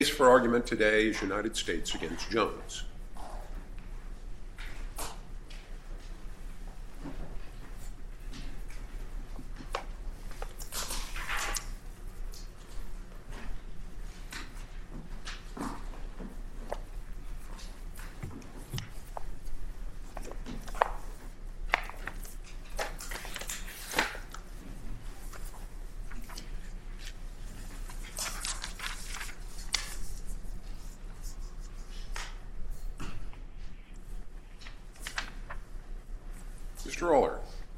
The case for argument today is United States against Jones. Mr. Oller.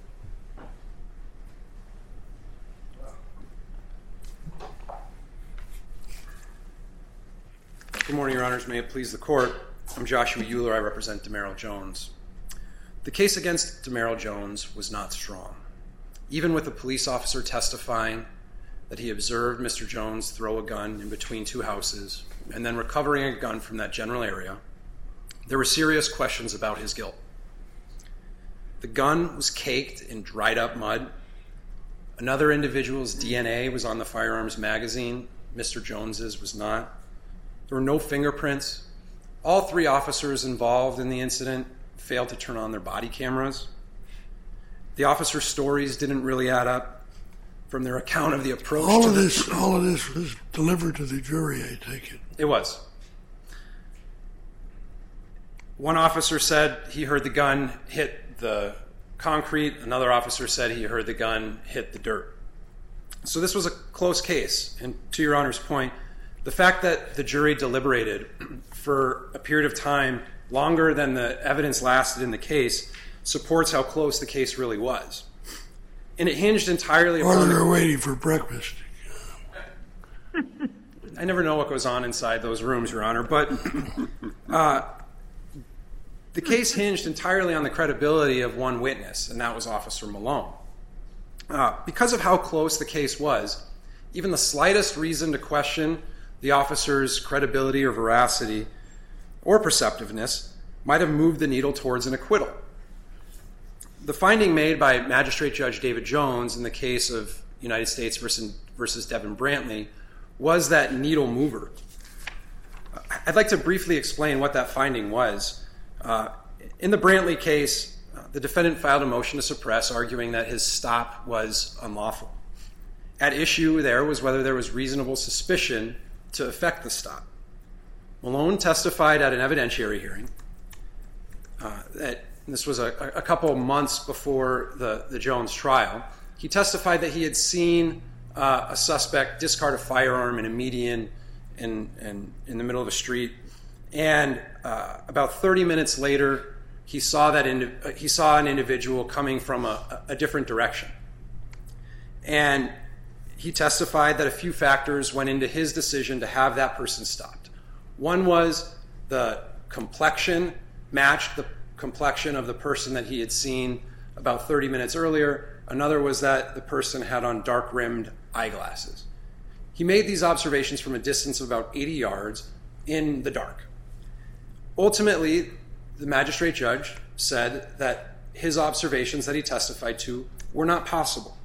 Good morning, Your Honors. May it please the Court. I'm Joshua Euler. I represent Dameril Jones. The case against Dameril Jones was not strong. Even with a police officer testifying that he observed Mr. Jones throw a gun in between two houses and then recovering a gun from that general area, there were serious questions about his guilt. The gun was caked in dried up mud. Another individual's DNA was on the firearms magazine. Mr. Jones's was not. There were no fingerprints. All three officers involved in the incident failed to turn on their body cameras. The officers' stories didn't really add up from their account of the approach. All of this was delivered to the jury, I take it. It was. One officer said he heard the gun hit the concrete. Another officer said he heard the gun hit the dirt. So this was a close case. And to Your Honor's point, the fact that the jury deliberated for a period of time longer than the evidence lasted in the case supports how close the case really was. And it hinged entirely upon... Or they're waiting for breakfast. I never know what goes on inside those rooms, Your Honor, but the case hinged entirely on the credibility of one witness, and that was Officer Malone. Because of how close the case was, even the slightest reason to question the officer's credibility or veracity or perceptiveness might have moved the needle towards an acquittal. The finding made by Magistrate Judge David Jones in the case of United States versus Devin Brantley was that needle mover. I'd like to briefly explain what that finding was. In the Brantley case, the defendant filed a motion to suppress, arguing that his stop was unlawful. At issue there was whether there was reasonable suspicion to effect the stop. Malone testified at an evidentiary hearing that this was a couple months before the Jones trial. He testified that he had seen a suspect discard a firearm in a median in the middle of a street, and about 30 minutes later, he saw an individual coming from a different direction. And he testified that a few factors went into his decision to have that person stopped. One was the complexion matched the complexion of the person that he had seen about 30 minutes earlier. Another was that the person had on dark-rimmed eyeglasses. He made these observations from a distance of about 80 yards in the dark. Ultimately, the magistrate judge said that his observations that he testified to were not possible.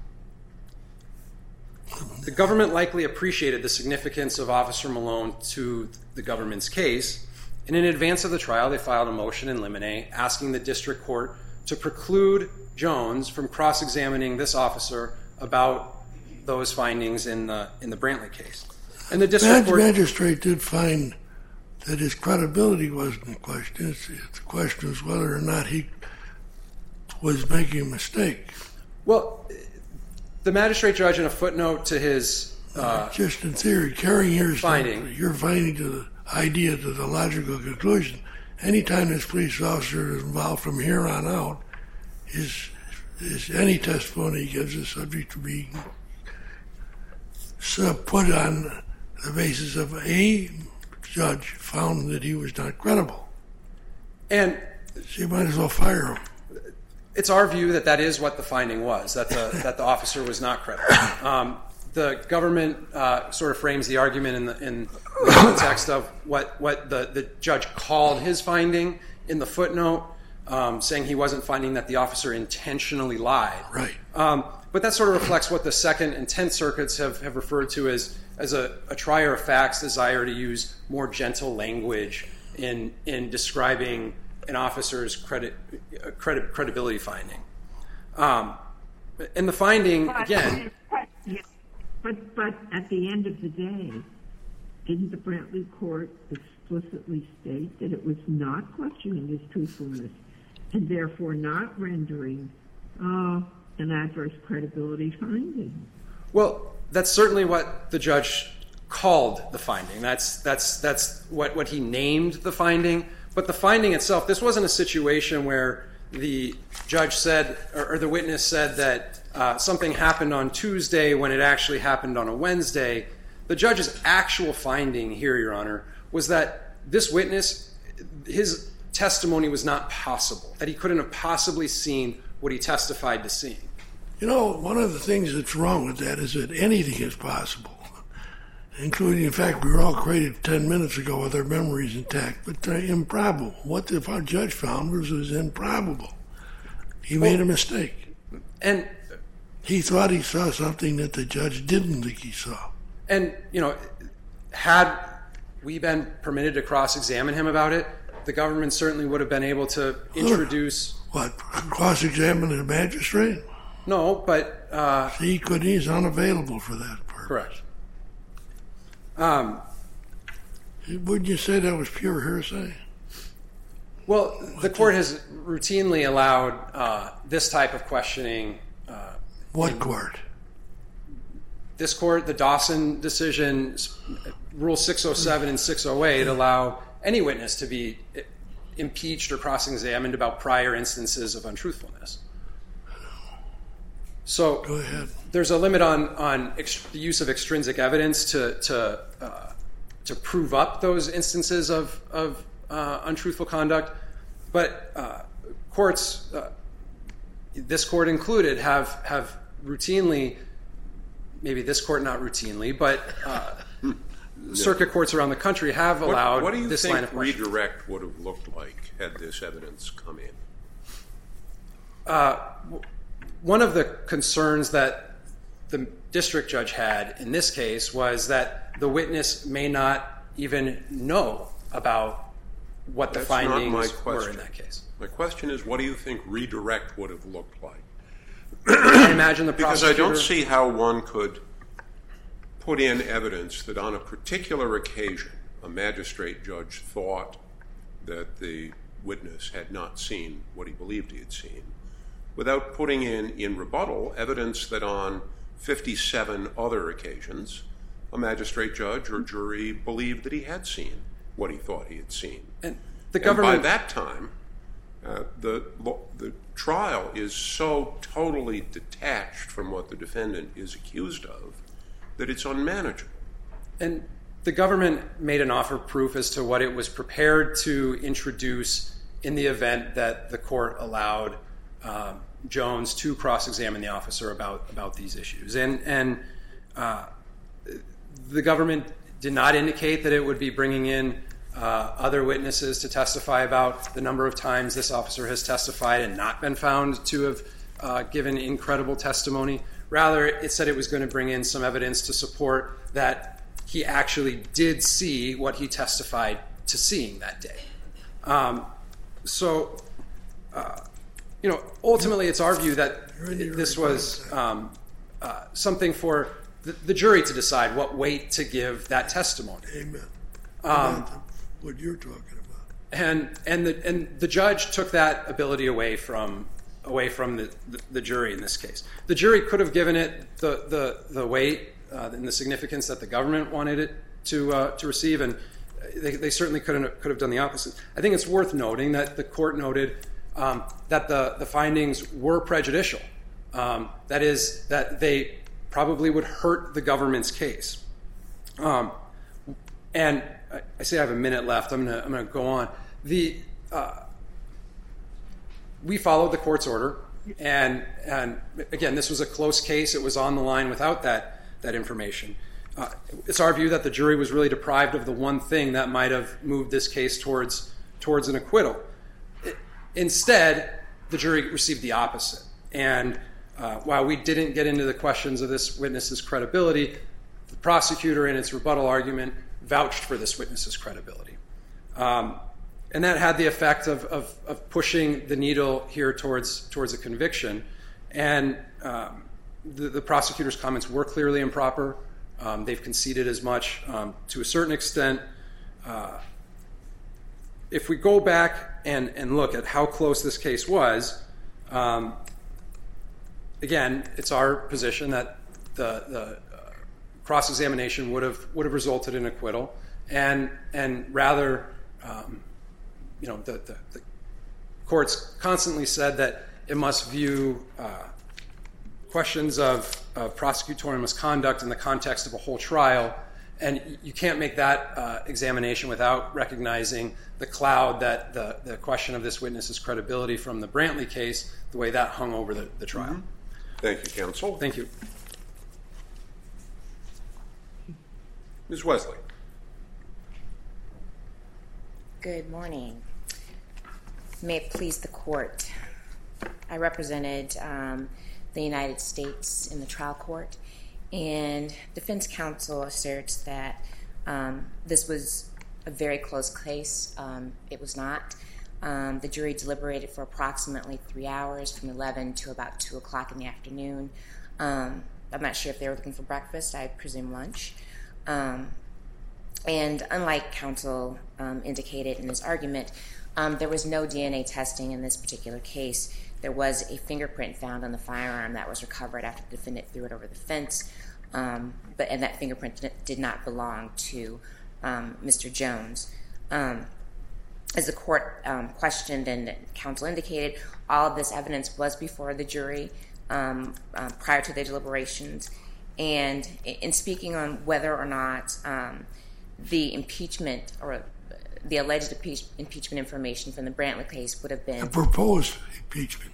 The government likely appreciated the significance of Officer Malone to the government's case, and in advance of the trial, they filed a motion in limine asking the district court to preclude Jones from cross-examining this officer about those findings in the Brantley case. And the district court... magistrate did find that his credibility wasn't in question. The question is whether or not he was making a mistake. Well, the magistrate judge, in a footnote to his just in theory, carrying your finding to the idea to the logical conclusion, anytime this police officer is involved from here on out, is any testimony he gives is subject to being put on the basis of a judge found that he was not credible. And so you might as well fire him. It's our view that that is what the finding was, that the officer was not credible. The government sort of frames the argument in the context of what the judge called his finding in the footnote. saying he wasn't finding that the officer intentionally lied. Right. But that sort of reflects what the Second and Tenth Circuits have referred to as a trier of fact's desire to use more gentle language in describing an officer's credibility finding. And the finding, again... But at the end of the day, didn't the Brantley court explicitly state that it was not questioning his truthfulness and therefore not rendering an adverse credibility finding? Well, that's certainly what the judge called the finding. That's what he named the finding. But the finding itself, this wasn't a situation where the judge said, or the witness said that something happened on Tuesday when it actually happened on a Wednesday. The judge's actual finding here, Your Honor, was that this witness, his testimony was not possible, that he couldn't have possibly seen what he testified to seeing. You know, one of the things that's wrong with that is that anything is possible, including, in fact, we were all created 10 minutes ago with our memories intact, but they're improbable. What the judge found was improbable. He made a mistake. And he thought he saw something that the judge didn't think he saw. And, you know, had we been permitted to cross-examine him about it, the government certainly would have been able to introduce... What, cross-examine a magistrate? No, but... He's unavailable for that purpose. Correct. Wouldn't you say that was pure hearsay? Well, the court has routinely allowed this type of questioning. What court? This court, the Dawson decision, Rule 607 and 608 allow any witness to be impeached or cross-examined about prior instances of untruthfulness. So go ahead. There's a limit on the use of extrinsic evidence to prove up those instances of untruthful conduct, but courts, this court included, have routinely, maybe this court not routinely, but circuit courts around the country have allowed this line of questioning. What do you think redirect would have looked like had this evidence come in? One of the concerns that the district judge had in this case was that the witness may not even know about what the findings were in that case. My question is, what do you think redirect would have looked like? I imagine the prosecutor... Because I don't see how one could put in evidence that on a particular occasion a magistrate judge thought that the witness had not seen what he believed he had seen, without putting in rebuttal evidence that on 57 other occasions a magistrate judge or jury believed that he had seen what he thought he had seen. And by that time, the trial is so totally detached from what the defendant is accused of that it's unmanageable. And the government made an offer of proof as to what it was prepared to introduce in the event that the court allowed Jones to cross-examine the officer about these issues. And the government did not indicate that it would be bringing in other witnesses to testify about the number of times this officer has testified and not been found to have given incredible testimony. Rather, it said it was going to bring in some evidence to support that he actually did see what he testified to seeing that day. Ultimately, it's our view that this was something for the jury to decide what weight to give that testimony. Amen. What you're talking about. And the judge took that ability away from the jury in this case. The jury could have given it the weight and the significance that the government wanted it to receive, and they certainly could have done the opposite. I think it's worth noting that the court noted that the findings were prejudicial. That is, that they probably would hurt the government's case. And I say I have a minute left. I'm going to go on. We followed the court's order, and again, this was a close case. It was on the line without that information. It's our view that the jury was really deprived of the one thing that might have moved this case towards an acquittal. Instead, the jury received the opposite. And while we didn't get into the questions of this witness's credibility, the prosecutor in its rebuttal argument vouched for this witness's credibility. And that had the effect of pushing the needle here towards a conviction. And the prosecutor's comments were clearly improper. They've conceded as much to a certain extent. If we go back and look at how close this case was, again, it's our position that the cross-examination would have resulted in acquittal, and rather, the courts constantly said that it must view questions of prosecutorial misconduct in the context of a whole trial, and you can't make that examination without recognizing the cloud that the question of this witness's credibility from the Brantley case, the way that hung over the trial. Mm-hmm. Thank you, counsel. Thank you. Ms. Wesley. Good morning. May it please the court. I represented the United States in the trial court, and defense counsel asserts that this was a very close case. It was not. The jury deliberated for approximately 3 hours, from 11 to about 2 o'clock in the afternoon. I'm not sure if they were looking for breakfast. I presume lunch. And unlike counsel indicated in his argument, there was no DNA testing in this particular case. There was a fingerprint found on the firearm that was recovered after the defendant threw it over the fence, and that fingerprint did not belong to Mr. Jones. As the court questioned and counsel indicated, all of this evidence was before the jury prior to their deliberations. And in speaking on whether or not the impeachment or the alleged impeachment information from the Brantley case would have been... Proposed impeachment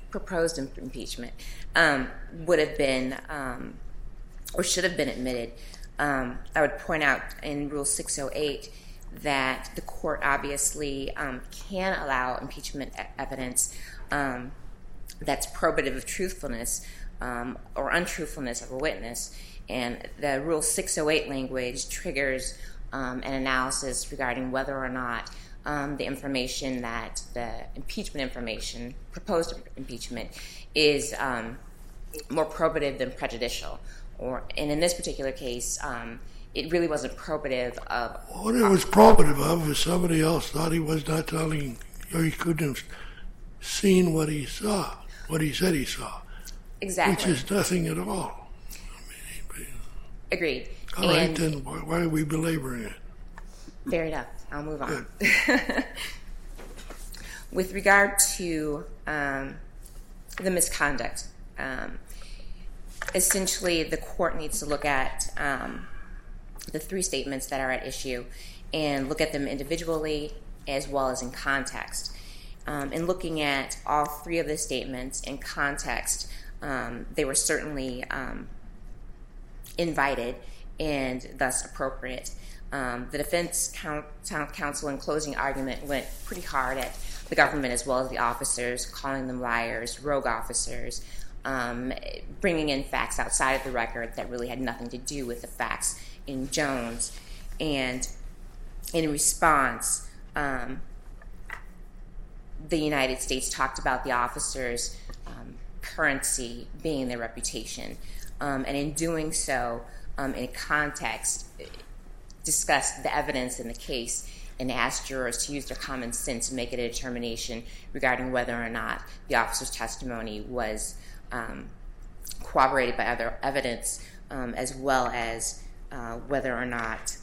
would have been or should have been admitted. I would point out in Rule 608 that the court obviously can allow impeachment evidence that's probative of truthfulness or untruthfulness of a witness. And the Rule 608 language triggers an analysis regarding whether or not the information that the impeachment information, proposed impeachment, is more probative than prejudicial. And in this particular case, it really wasn't probative of... What it was probative of is somebody else thought he was not telling, or he couldn't have seen what he saw, what he said he saw. Exactly. Which is nothing at all. Agreed. All right, then why are we belaboring it? Fair enough. I'll move on. With regard to the misconduct, essentially the court needs to look at the 3 statements that are at issue and look at them individually as well as in context. In looking at all 3 of the statements in context, they were certainly invited and thus appropriate. The defense counsel in closing argument went pretty hard at the government as well as the officers, calling them liars, rogue officers, bringing in facts outside of the record that really had nothing to do with the facts in Jones. And in response, the United States talked about the officers' currency being their reputation. And in doing so, in context, discussed the evidence in the case and asked jurors to use their common sense to make a determination regarding whether or not the officer's testimony was corroborated by other evidence, as well as whether or not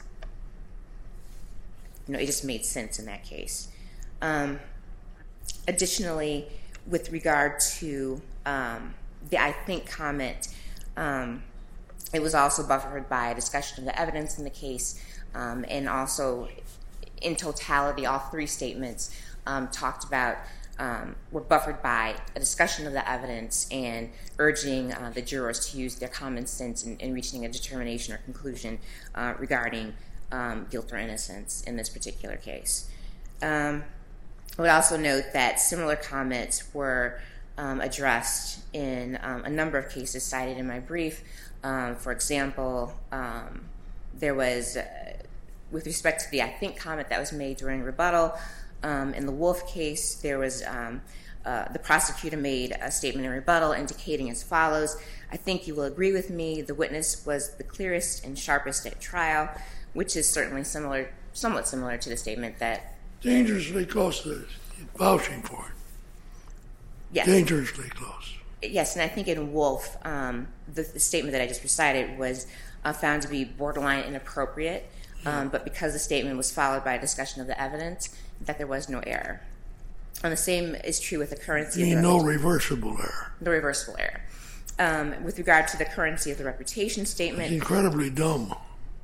it just made sense in that case. Additionally, with regard to the I think comment, it was also buffered by a discussion of the evidence in the case, and also in totality, all 3 statements talked about were buffered by a discussion of the evidence and urging the jurors to use their common sense in reaching a determination or conclusion regarding guilt or innocence in this particular case. I would also note that similar comments were addressed in a number of cases cited in my brief. For example, there was, with respect to the I think comment that was made during rebuttal, in the Wolf case, there was the prosecutor made a statement in rebuttal indicating as follows: I think you will agree with me, the witness was the clearest and sharpest at trial, which is certainly somewhat similar to the statement that... Dangerously close to vouching for it. Yes. Dangerously close. Yes, and I think in Wolf, the statement that I just recited was found to be borderline inappropriate, but because the statement was followed by a discussion of the evidence, that there was no error. And the same is true with the currency of the no reversible error. The reversible error. With regard to the currency of the reputation statement... It's incredibly dumb.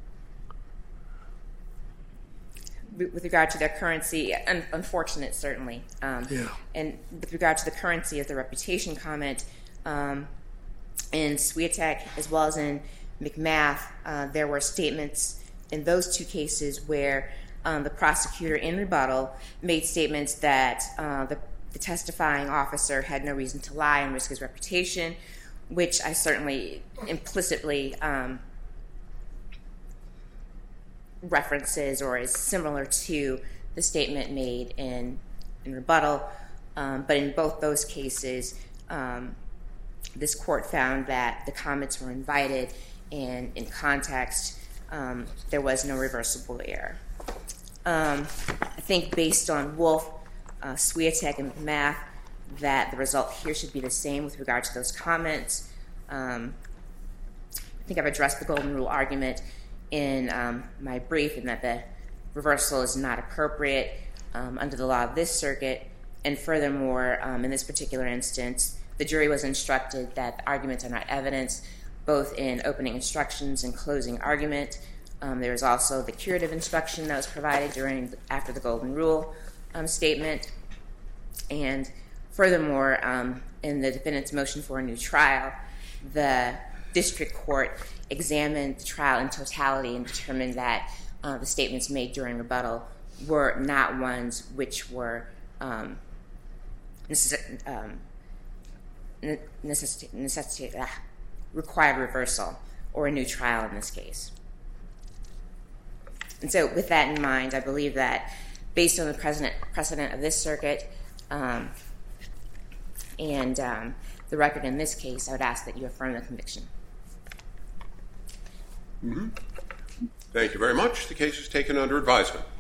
With regard to their currency, unfortunate certainly. Yeah. And with regard to the currency of the reputation comment, in Swiatek as well as in McMath, there were statements in those two cases where the prosecutor in rebuttal made statements that the testifying officer had no reason to lie and risk his reputation, which I certainly implicitly references or is similar to the statement made in rebuttal. But in both those cases, this court found that the comments were invited and in context, there was no reversible error. I think based on Wolf, Swiatek, and McMath, that the result here should be the same with regard to those comments. I think I've addressed the Golden Rule argument in my brief, and that the reversal is not appropriate under the law of this circuit. And furthermore, in this particular instance, the jury was instructed that the arguments are not evidence, both in opening instructions and closing argument. There was also the curative instruction that was provided after the Golden Rule statement. And furthermore, in the defendant's motion for a new trial, the district court examined the trial in totality and determined that the statements made during rebuttal were not ones which were required reversal or a new trial in this case. And so with that in mind, I believe that based on the precedent of this circuit and the record in this case, I would ask that you affirm the conviction. Mm-hmm. Thank you very much. The case is taken under advisement.